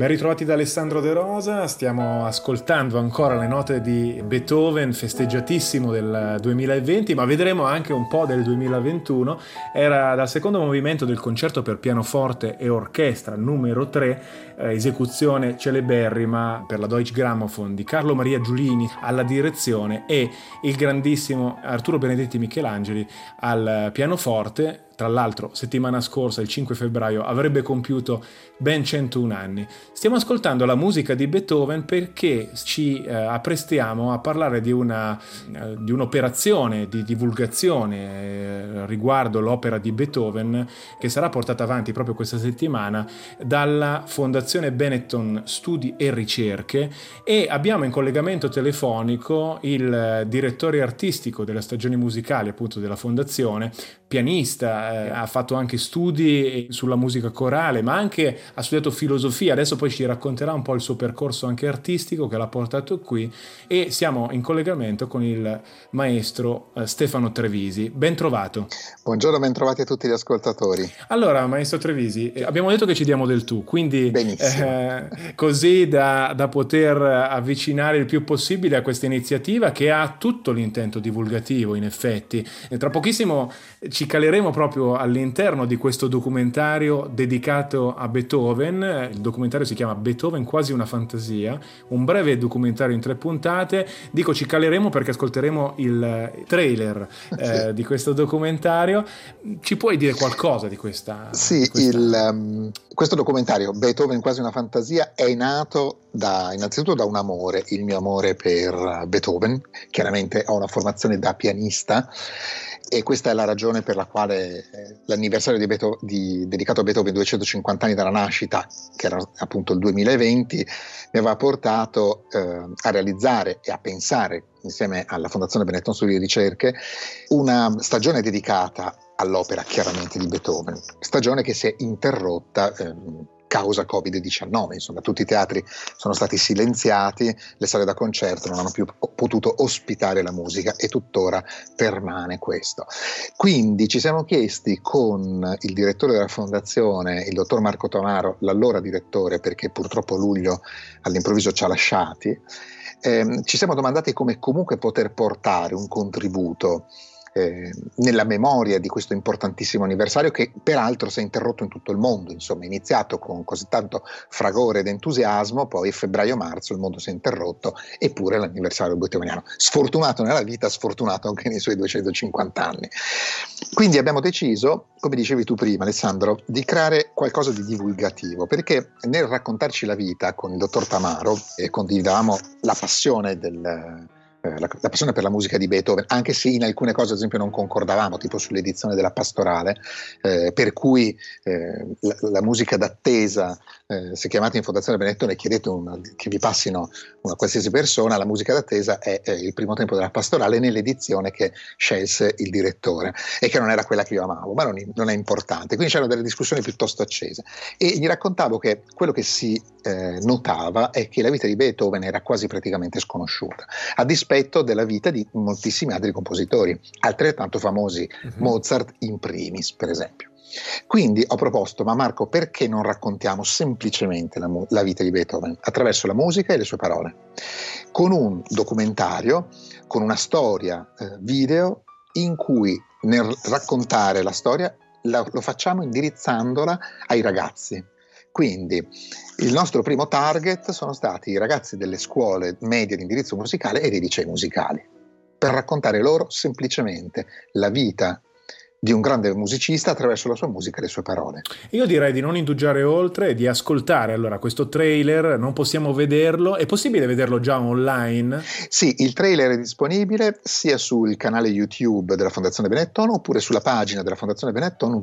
Ben ritrovati da Alessandro De Rosa, stiamo ascoltando ancora le note di Beethoven, festeggiatissimo del 2020, ma vedremo anche un po' del 2021. Era dal secondo movimento del concerto per pianoforte e orchestra numero 3, esecuzione celeberrima per la Deutsche Grammophon di Carlo Maria Giulini alla direzione e il grandissimo Arturo Benedetti Michelangeli al pianoforte. Tra l'altro, settimana scorsa, il 5 febbraio, avrebbe compiuto ben 101 anni. Stiamo ascoltando la musica di Beethoven perché ci apprestiamo a parlare di un'operazione di divulgazione riguardo l'opera di Beethoven che sarà portata avanti proprio questa settimana dalla Fondazione Benetton Studi e Ricerche, e abbiamo in collegamento telefonico il direttore artistico delle stagioni musicali appunto della Fondazione, pianista, ha fatto anche studi sulla musica corale, ma anche ha studiato filosofia. Adesso poi ci racconterà un po' il suo percorso anche artistico che l'ha portato qui, e siamo in collegamento con il maestro Stefano Trevisi. Ben trovato. Buongiorno, ben trovati a tutti gli ascoltatori. Allora, maestro Trevisi, abbiamo detto che ci diamo del tu, quindi così da poter avvicinare il più possibile a questa iniziativa che ha tutto l'intento divulgativo, in effetti. E tra pochissimo ci caleremo proprio all'interno di questo documentario dedicato a Beethoven. Il documentario si chiama Beethoven, quasi una fantasia, un breve documentario in 3 puntate. Dico ci caleremo perché ascolteremo il trailer di questo documentario. Ci puoi dire qualcosa di questa? Sì, questo documentario Beethoven, quasi una fantasia, è nato innanzitutto da un amore, il mio amore per Beethoven. Chiaramente ho una formazione da pianista e questa è la ragione per la quale l'anniversario dedicato a Beethoven, 250 anni dalla nascita, che era appunto il 2020, mi aveva portato a realizzare e a pensare, insieme alla Fondazione Benetton Studi e Ricerche, una stagione dedicata all'opera chiaramente di Beethoven, stagione che si è interrotta causa Covid-19, insomma tutti i teatri sono stati silenziati, le sale da concerto non hanno più potuto ospitare la musica e tuttora permane questo. Quindi ci siamo chiesti con il direttore della fondazione, il dottor Marco Tamaro, l'allora direttore, perché purtroppo luglio all'improvviso ci ha lasciati, ci siamo domandati come comunque poter portare un contributo nella memoria di questo importantissimo anniversario, che peraltro si è interrotto in tutto il mondo, insomma è iniziato con così tanto fragore ed entusiasmo, poi febbraio-marzo il mondo si è interrotto, eppure l'anniversario beethoveniano, sfortunato nella vita, sfortunato anche nei suoi 250 anni. Quindi abbiamo deciso, come dicevi tu prima Alessandro, di creare qualcosa di divulgativo, perché nel raccontarci la vita con il dottor Tamaro condividevamo la passione la passione per la musica di Beethoven, anche se in alcune cose ad esempio non concordavamo, tipo sull'edizione della pastorale, per cui la musica d'attesa, se chiamate in Fondazione Benetton e chiedete che vi passino una qualsiasi persona, la musica d'attesa è il primo tempo della pastorale nell'edizione che scelse il direttore e che non era quella che io amavo, ma non è importante. Quindi c'erano delle discussioni piuttosto accese e gli raccontavo che quello che si notava è che la vita di Beethoven era quasi praticamente sconosciuta, a dispetto della vita di moltissimi altri compositori, altrettanto famosi, Mozart in primis, per esempio. Quindi ho proposto, ma Marco, perché non raccontiamo semplicemente la vita di Beethoven attraverso la musica e le sue parole, con un documentario, con una storia video in cui nel raccontare la storia lo facciamo indirizzandola ai ragazzi. Quindi il nostro primo target sono stati i ragazzi delle scuole medie di indirizzo musicale e dei licei musicali, per raccontare loro semplicemente la vita di un grande musicista attraverso la sua musica e le sue parole. Io direi di non indugiare oltre e di ascoltare allora questo trailer. Non possiamo vederlo, è possibile vederlo già online? Sì, il trailer è disponibile sia sul canale YouTube della Fondazione Benetton oppure sulla pagina della Fondazione Benetton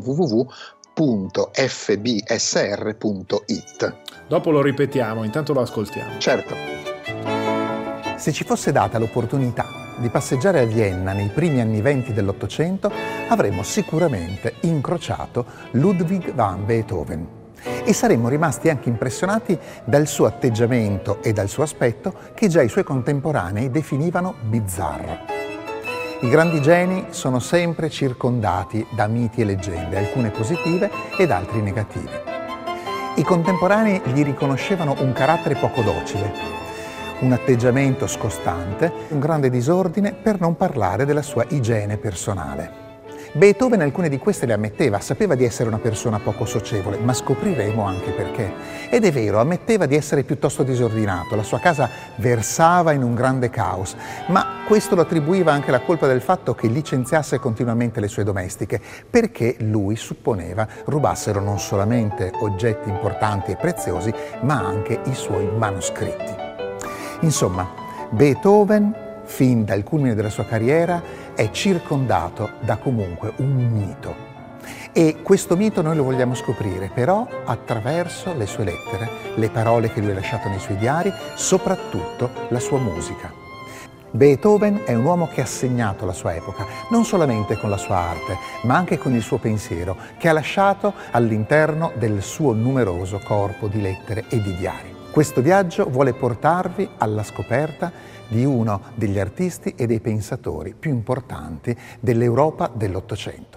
www.fbsr.it. Dopo lo ripetiamo, intanto lo ascoltiamo. Certo. Se ci fosse data l'opportunità di passeggiare a Vienna nei primi anni '20 dell'Ottocento, avremmo sicuramente incrociato Ludwig van Beethoven e saremmo rimasti anche impressionati dal suo atteggiamento e dal suo aspetto che già i suoi contemporanei definivano bizzarro. I grandi geni sono sempre circondati da miti e leggende, alcune positive ed altre negative. I contemporanei gli riconoscevano un carattere poco docile, un atteggiamento scostante, un grande disordine, per non parlare della sua igiene personale. Beethoven alcune di queste le ammetteva, sapeva di essere una persona poco socievole, ma scopriremo anche perché. Ed è vero, ammetteva di essere piuttosto disordinato, la sua casa versava in un grande caos, ma questo lo attribuiva anche alla colpa del fatto che licenziasse continuamente le sue domestiche, perché lui supponeva rubassero non solamente oggetti importanti e preziosi, ma anche i suoi manoscritti. Insomma, Beethoven, fin dal culmine della sua carriera, è circondato da comunque un mito. E questo mito noi lo vogliamo scoprire, però attraverso le sue lettere, le parole che lui ha lasciato nei suoi diari, soprattutto la sua musica. Beethoven è un uomo che ha segnato la sua epoca, non solamente con la sua arte, ma anche con il suo pensiero, che ha lasciato all'interno del suo numeroso corpo di lettere e di diari. Questo viaggio vuole portarvi alla scoperta di uno degli artisti e dei pensatori più importanti dell'Europa dell'Ottocento.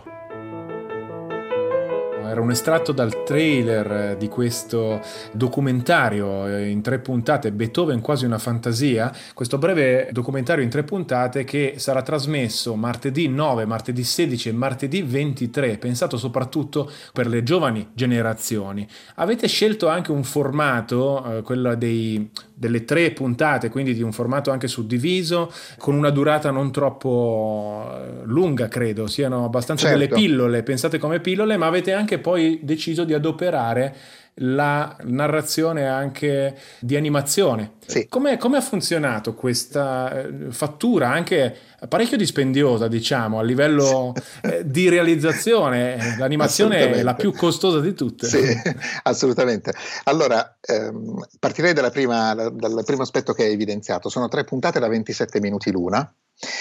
Era un estratto dal trailer di questo documentario in 3 puntate, Beethoven quasi una fantasia, questo breve documentario in 3 puntate che sarà trasmesso martedì 9, martedì 16 e martedì 23, pensato soprattutto per le giovani generazioni. Avete scelto anche un formato, quello delle 3 puntate, quindi di un formato anche suddiviso, con una durata non troppo lunga, credo, siano abbastanza delle pillole, pensate come pillole, ma avete anche poi deciso di adoperare la narrazione anche di animazione. Sì. Come ha funzionato questa fattura anche parecchio dispendiosa, diciamo, a livello di realizzazione? L'animazione è la più costosa di tutte. Sì, assolutamente. Allora, partirei dal primo aspetto che hai evidenziato. Sono 3 puntate da 27 minuti l'una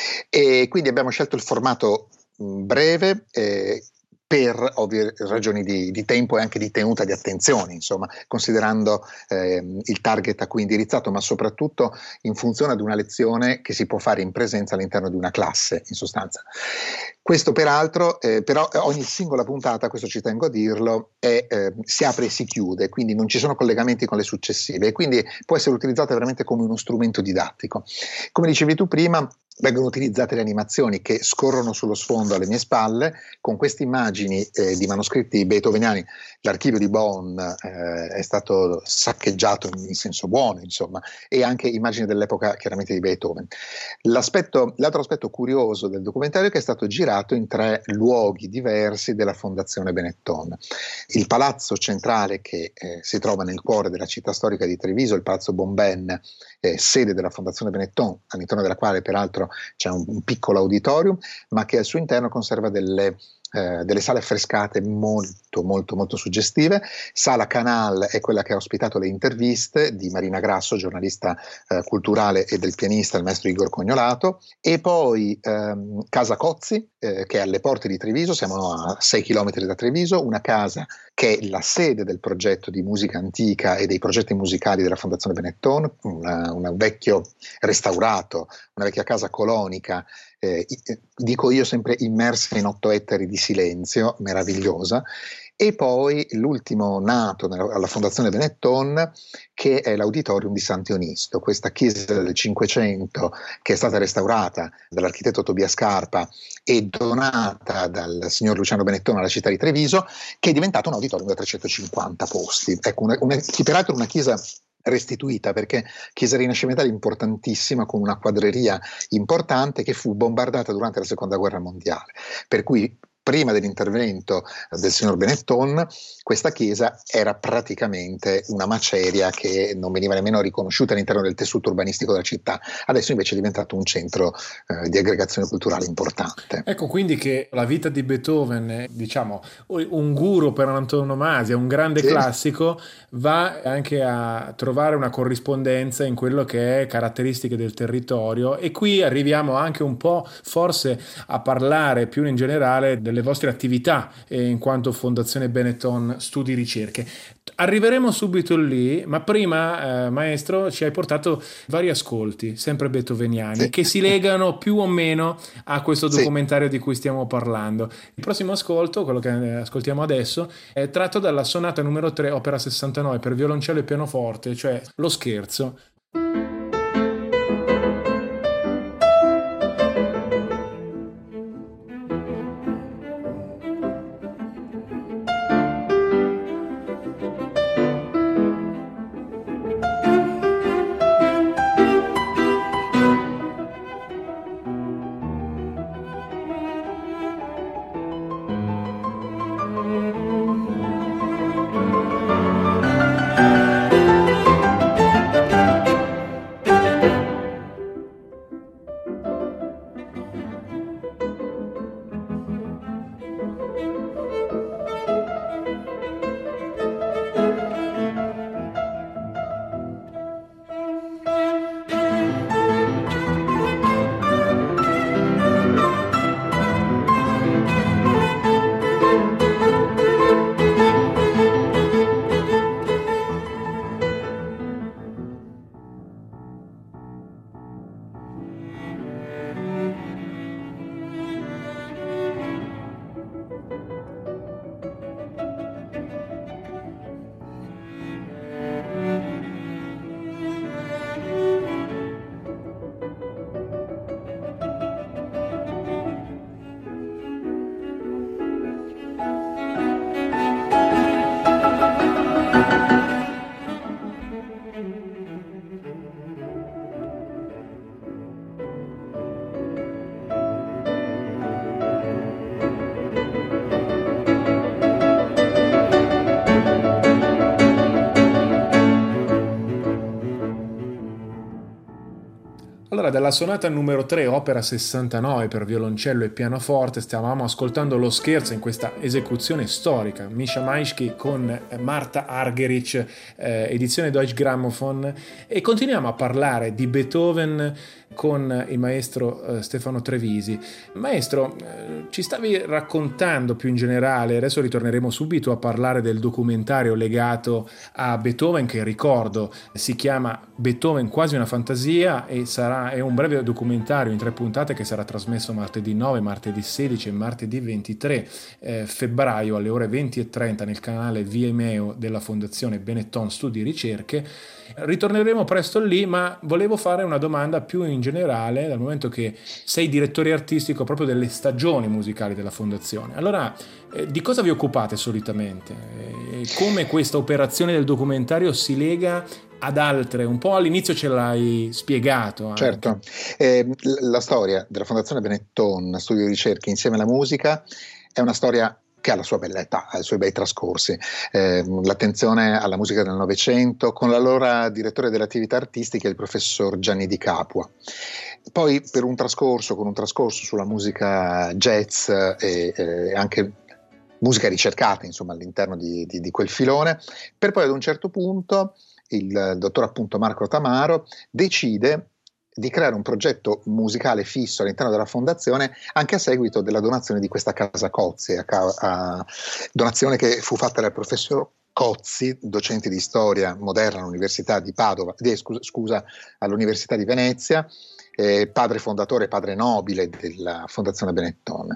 e quindi abbiamo scelto il formato breve, per ovvie ragioni di tempo e anche di tenuta di attenzione, insomma, considerando il target a cui è indirizzato, ma soprattutto in funzione ad una lezione che si può fare in presenza all'interno di una classe, in sostanza. Questo peraltro, però ogni singola puntata, questo ci tengo a dirlo, si apre e si chiude, quindi non ci sono collegamenti con le successive e quindi può essere utilizzata veramente come uno strumento didattico. Come dicevi tu prima, vengono utilizzate le animazioni che scorrono sullo sfondo alle mie spalle con queste immagini di manoscritti beethoveniani. L'archivio di Bonn è stato saccheggiato in senso buono, insomma, e anche immagini dell'epoca chiaramente di Beethoven. L'altro aspetto curioso del documentario è che è stato girato in 3 luoghi diversi della Fondazione Benetton. Il palazzo centrale che si trova nel cuore della città storica di Treviso, il Palazzo Bomben, sede della Fondazione Benetton, all'interno della quale peraltro c'è un piccolo auditorium, ma che al suo interno conserva delle sale affrescate molto suggestive. Sala Canal è quella che ha ospitato le interviste di Marina Grasso, giornalista culturale, e del pianista il maestro Igor Cognolato, e poi Casa Cozzi, che è alle porte di Treviso, siamo a 6 chilometri da Treviso, una casa che è la sede del progetto di musica antica e dei progetti musicali della Fondazione Benetton, un vecchio restaurato, una vecchia casa colonica, dico io sempre immersa in 8 ettari di silenzio, meravigliosa. E poi l'ultimo nato alla Fondazione Benetton, che è l'Auditorium di San Teonisto, questa chiesa del Cinquecento che è stata restaurata dall'architetto Tobia Scarpa e donata dal signor Luciano Benetton alla città di Treviso, che è diventato un auditorium da 350 posti. Ecco, peraltro una chiesa restituita, perché chiesa rinascimentale importantissima, con una quadreria importante, che fu bombardata durante la Seconda Guerra Mondiale, per cui prima dell'intervento del signor Benetton questa chiesa era praticamente una maceria che non veniva nemmeno riconosciuta all'interno del tessuto urbanistico della città. Adesso invece è diventato un centro di aggregazione culturale importante. Ecco quindi che la vita di Beethoven è, diciamo, un guru per antonomasia, un grande classico, va anche a trovare una corrispondenza in quello che è caratteristiche del territorio, e qui arriviamo anche un po' forse a parlare più in generale delle le vostre attività in quanto Fondazione Benetton Studi Ricerche. Arriveremo subito lì, ma prima, maestro, ci hai portato vari ascolti, sempre beethoveniani, che si legano più o meno a questo documentario di cui stiamo parlando. Il prossimo ascolto, quello che ascoltiamo adesso, è tratto dalla sonata numero 3, opera 69 per violoncello e pianoforte, cioè Lo scherzo. Allora, dalla sonata numero 3, opera 69 per violoncello e pianoforte, stavamo ascoltando Lo scherzo in questa esecuzione storica, Misha Maisky con Marta Argerich, edizione Deutsche Grammophon, e continuiamo a parlare di Beethoven con il maestro Stefano Trevisi. Maestro, ci stavi raccontando più in generale, adesso ritorneremo subito a parlare del documentario legato a Beethoven, che ricordo si chiama Beethoven quasi una fantasia e è un breve documentario in 3 puntate che sarà trasmesso martedì 9, martedì 16 e martedì 23 febbraio alle ore 20:30 nel canale Vimeo della Fondazione Benetton Studi Ricerche. Ritorneremo presto lì, ma volevo fare una domanda più in generale, dal momento che sei direttore artistico proprio delle stagioni musicali della Fondazione. Allora, di cosa vi occupate solitamente? Come questa operazione del documentario si lega ad altre? Un po' all'inizio ce l'hai spiegato. Anche. Certo, la storia della Fondazione Benetton Studi Ricerche insieme alla musica è una storia che ha la sua bella età, ha i suoi bei trascorsi, l'attenzione alla musica del Novecento con l'allora direttore delle attività artistiche, il professor Gianni Di Capua. Poi con un trascorso sulla musica jazz e anche musica ricercata, insomma, all'interno di quel filone, per poi ad un certo punto il dottor appunto Marco Tamaro decide di creare un progetto musicale fisso all'interno della fondazione, anche a seguito della donazione di questa casa Cozzi, donazione che fu fatta dal professor Cozzi, docente di storia moderna all'Università di Padova, all'Università di Venezia, padre fondatore, padre nobile della Fondazione Benetton.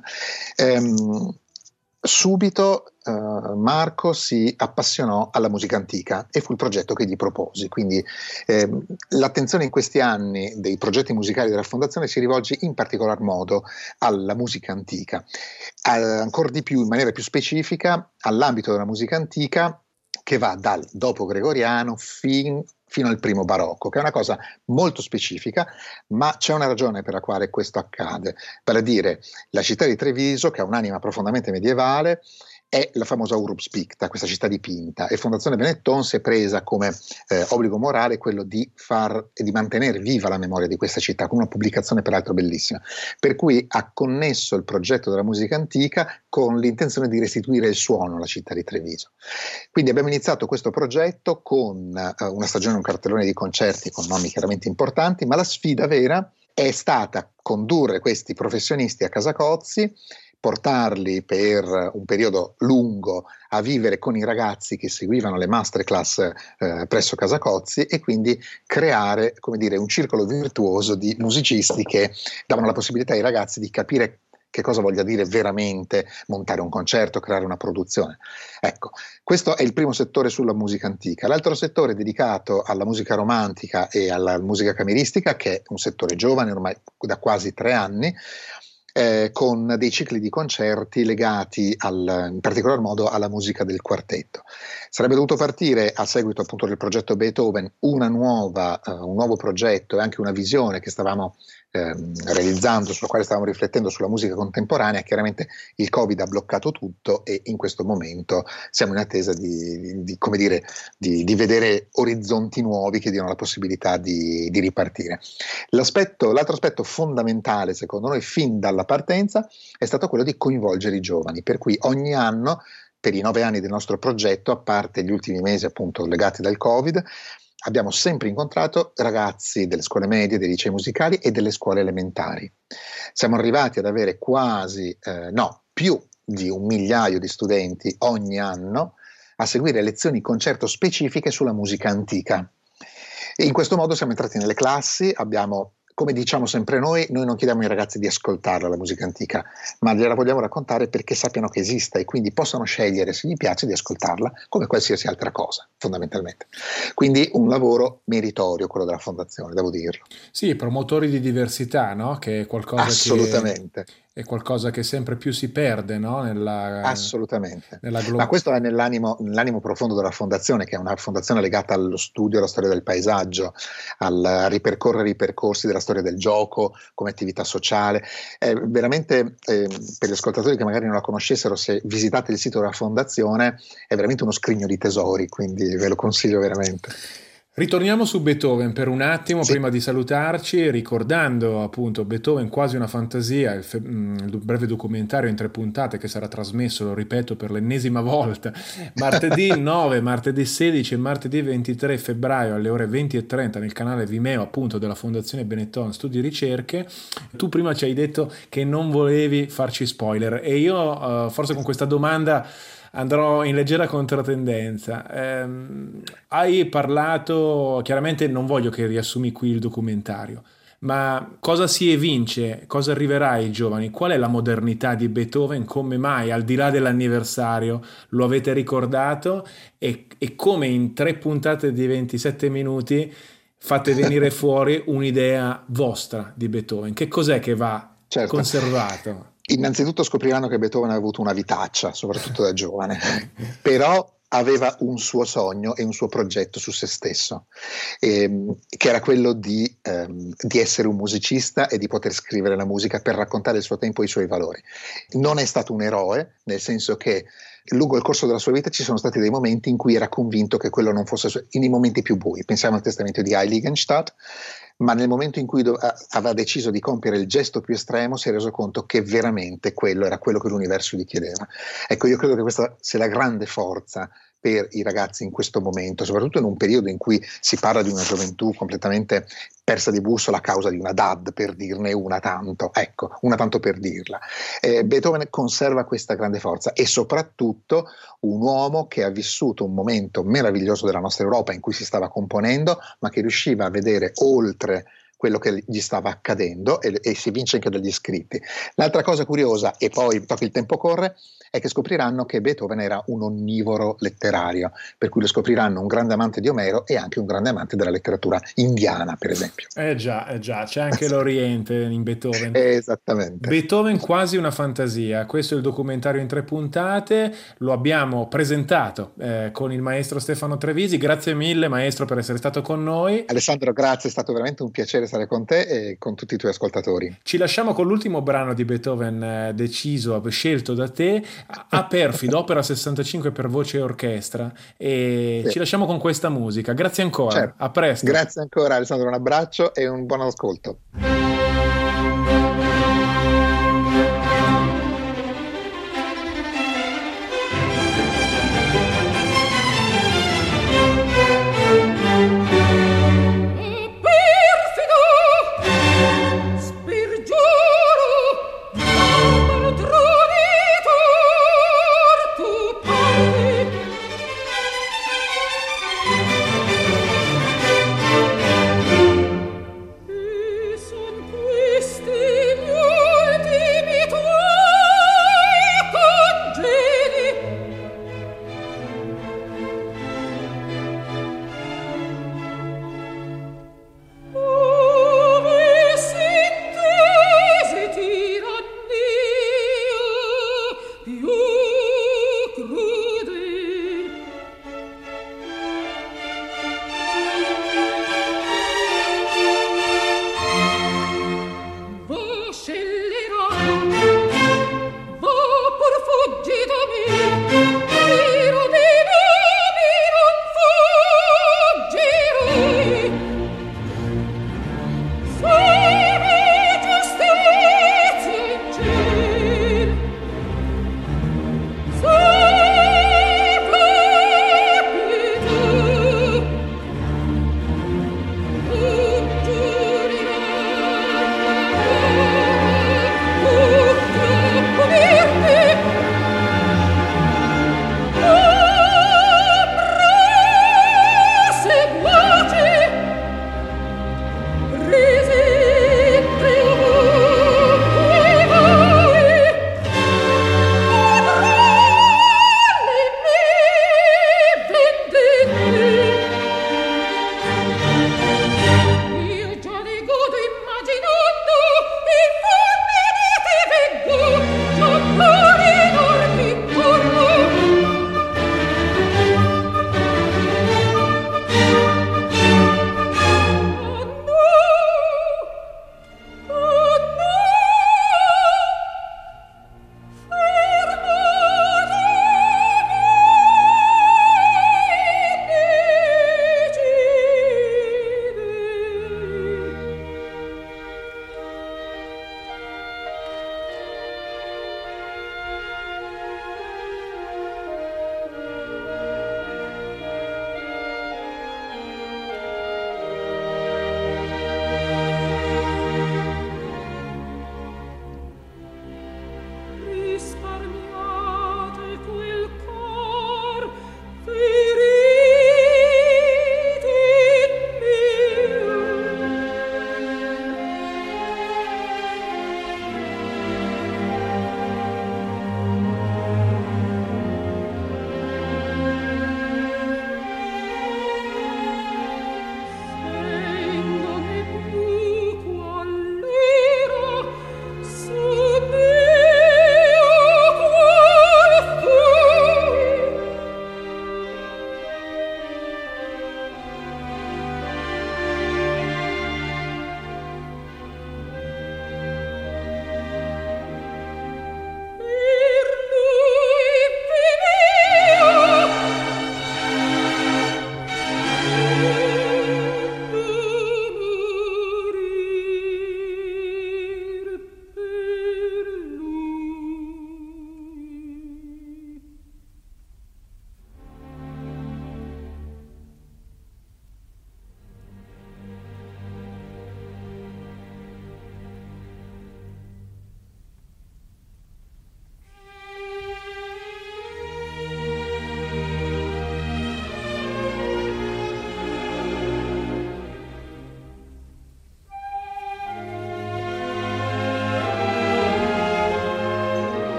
Subito Marco si appassionò alla musica antica e fu il progetto che gli proposi, quindi l'attenzione in questi anni dei progetti musicali della Fondazione si rivolge in particolar modo alla musica antica, ancora di più, in maniera più specifica, all'ambito della musica antica che va dal dopo gregoriano fino al primo barocco, che è una cosa molto specifica, ma c'è una ragione per la quale questo accade, vale a dire la città di Treviso, che ha un'anima profondamente medievale, è la famosa Urbs Picta, questa città dipinta, e Fondazione Benetton si è presa come obbligo morale quello di mantenere viva la memoria di questa città, con una pubblicazione peraltro bellissima, per cui ha connesso il progetto della musica antica con l'intenzione di restituire il suono alla città di Treviso. Quindi abbiamo iniziato questo progetto con una stagione, un cartellone di concerti con nomi chiaramente importanti, ma la sfida vera è stata condurre questi professionisti a Casa Cozzi portarli per un periodo lungo a vivere con i ragazzi che seguivano le masterclass presso Casa Cozzi, e quindi creare, come dire, un circolo virtuoso di musicisti che davano la possibilità ai ragazzi di capire che cosa voglia dire veramente montare un concerto, creare una produzione. Ecco, questo è il primo settore sulla musica antica. L'altro settore è dedicato alla musica romantica e alla musica cameristica, che è un settore giovane, ormai da quasi 3 anni, con dei cicli di concerti legati in particolar modo alla musica del quartetto. Sarebbe dovuto partire, a seguito appunto del progetto Beethoven, un nuovo progetto e anche una visione che stavamo realizzando, sulla quale stavamo riflettendo sulla musica contemporanea. Chiaramente il Covid ha bloccato tutto e in questo momento siamo in attesa di vedere orizzonti nuovi che diano la possibilità di ripartire. L'altro aspetto fondamentale, secondo noi, fin dalla partenza, è stato quello di coinvolgere i giovani, per cui ogni anno, per i 9 anni del nostro progetto, a parte gli ultimi mesi appunto legati dal Covid, abbiamo sempre incontrato ragazzi delle scuole medie, dei licei musicali e delle scuole elementari. Siamo arrivati ad avere più di 1 migliaio di studenti ogni anno a seguire lezioni concerto specifiche sulla musica antica. E in questo modo siamo entrati nelle classi, come diciamo sempre noi non chiediamo ai ragazzi di ascoltare la musica antica, ma gliela vogliamo raccontare perché sappiano che esista e quindi possano scegliere, se gli piace, di ascoltarla come qualsiasi altra cosa, fondamentalmente. Quindi un lavoro meritorio quello della fondazione, devo dirlo. Sì, promotori di diversità, no? Che è qualcosa assolutamente. È qualcosa che sempre più si perde, no? Assolutamente. Ma questo è nell'animo profondo della fondazione, che è una fondazione legata allo studio, alla storia del paesaggio, a ripercorrere i percorsi della storia del gioco come attività sociale. Veramente, per gli ascoltatori che magari non la conoscessero, se visitate il sito della fondazione, è veramente uno scrigno di tesori, quindi ve lo consiglio veramente. Ritorniamo su Beethoven per un attimo, sì, prima di salutarci, ricordando appunto Beethoven quasi una fantasia, il breve documentario in 3 puntate che sarà trasmesso, lo ripeto per l'ennesima volta, martedì 9, martedì 16 e martedì 23 febbraio alle ore 20:30 nel canale Vimeo appunto della Fondazione Benetton Studi e Ricerche. Tu prima ci hai detto che non volevi farci spoiler e io forse con questa domanda andrò in leggera controtendenza. Hai parlato, chiaramente non voglio che riassumi qui il documentario, ma cosa si evince, cosa arriverà ai giovani? Qual è la modernità di Beethoven? Come mai, al di là dell'anniversario, lo avete ricordato? E come in 3 puntate di 27 minuti fate venire fuori un'idea vostra di Beethoven? Che cos'è che va conservato? Innanzitutto scopriranno che Beethoven ha avuto una vitaccia, soprattutto da giovane, però aveva un suo sogno e un suo progetto su se stesso, che era quello di essere un musicista e di poter scrivere la musica per raccontare il suo tempo e i suoi valori. Non è stato un eroe, nel senso che lungo il corso della sua vita ci sono stati dei momenti in cui era convinto che quello non fosse nei momenti più bui. Pensiamo al testamento di Heiligenstadt, ma nel momento in cui aveva deciso di compiere il gesto più estremo si è reso conto che veramente quello era quello che l'universo gli chiedeva. Ecco, io credo che questa sia la grande forza per i ragazzi in questo momento, soprattutto in un periodo in cui si parla di una gioventù completamente persa di bussola a causa di una DAD, per dirne una tanto per dirla. Beethoven conserva questa grande forza e soprattutto un uomo che ha vissuto un momento meraviglioso della nostra Europa in cui si stava componendo, ma che riusciva a vedere oltre quello che gli stava accadendo e si evince anche dagli scritti. L'altra cosa curiosa, e poi il tempo corre, è che scopriranno che Beethoven era un onnivoro letterario, per cui lo scopriranno un grande amante di Omero e anche un grande amante della letteratura indiana, per esempio. Già, c'è anche l'Oriente in Beethoven. Esattamente. Beethoven quasi una fantasia, questo è il documentario in 3 puntate, lo abbiamo presentato con il maestro Stefano Trevisi. Grazie mille maestro per essere stato con noi. Alessandro, grazie, è stato veramente un piacere stare con te e con tutti i tuoi ascoltatori. Ci lasciamo con l'ultimo brano di Beethoven scelto da te, A Perfido, opera 65 per voce e orchestra, e sì, ci lasciamo con questa musica. Grazie ancora, certo. A presto. Grazie ancora Alessandro, un abbraccio e un buon ascolto. Spirgiuro,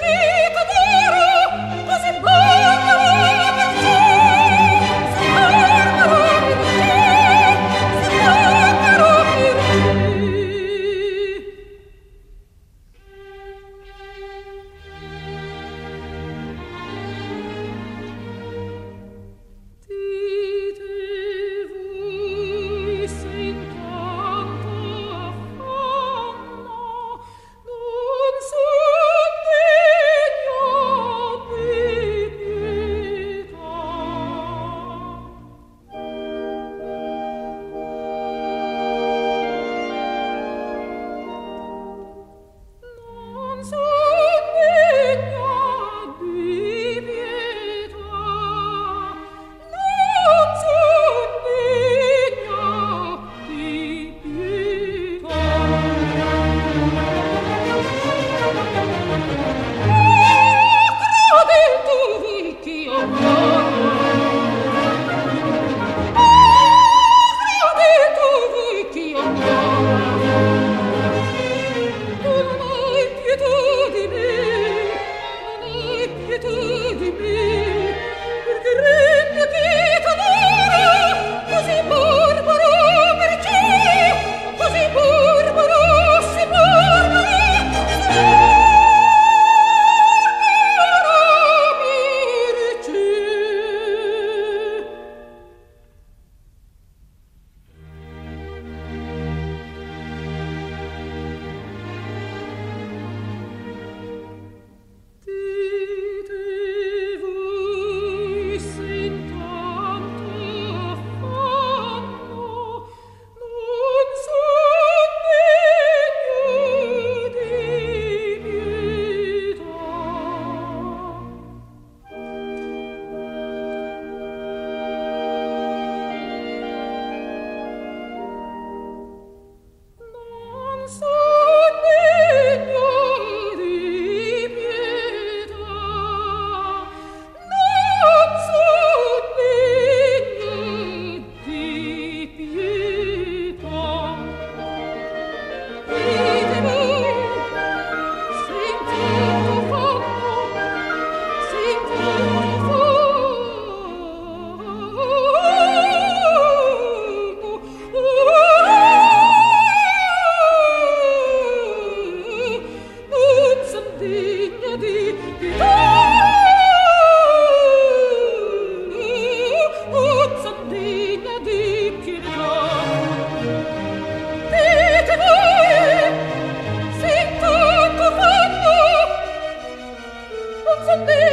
Someday